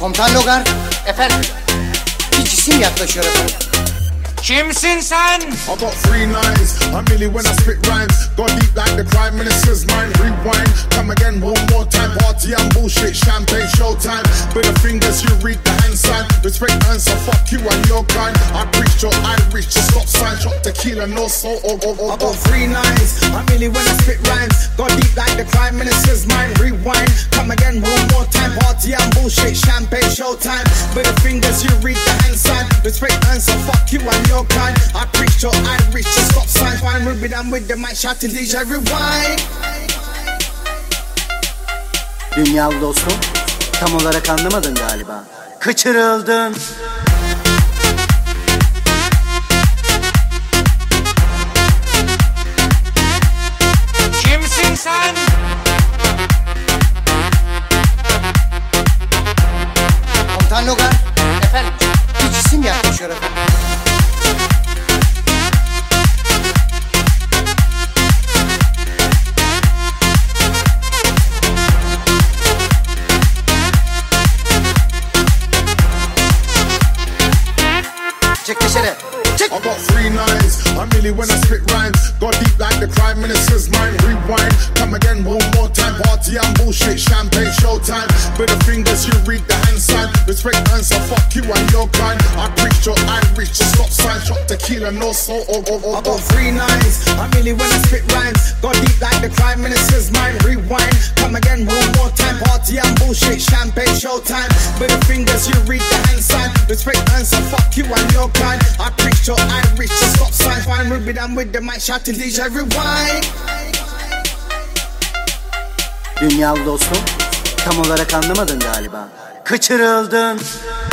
Komutan Logar, efendim. Bir cisim yaklaşıyor efendim. Kimsin sen? I got 3 nines, I'm really when I spit rhymes. Go deep like the Prime Minister's mind. Rewind, come again one more time. Party and bullshit, champagne showtime. With the fingers you read the hand sign. Respect answer, fuck you and your kind. I preach your Irish, just stop sign. Shot tequila, no soul, I got 3 nines, I'm really when I spit rhymes. Go deep like the Prime Minister's mind. Rewind, come again one more time. Party and bullshit, champagne showtime. With the fingers you read the hand sign. Respect answer, fuck you and your kind. I preach your Irish, just stop sign. Fine, we're done with the mic, shouting DJ rewind. Dünyalı dostum, tam olarak anlamadın galiba. Kaçırıldın. Kimsin sen? Komutan Logar, efendim. Bir cisim yaklaşıyor efendim. Çek dışarı. Çek. I got 3 nines, I'm really when I spit rhymes. Go deep like the Prime Minister's mind. Rewind, come again one more time. Party and bullshit, champagne showtime. With the fingers you read the hand sign. Respect answer, fuck you and your kind. I preach your Irish, just stop sign. Shot tequila, no soul, I got 3 nines, I'm really when I spit rhymes. Go deep like the Prime Minister's mind. Rewind, come again one more time. Party and bullshit, champagne showtime. With the fingers you read the hand sign. Respect answer, fuck you and your kind. I preach your Irish, just stop sign. Fine, we'll be done with the mic, shouting DJ rewind. Dünyalı dostum, tam olarak anlamadın galiba. Kaçırıldın.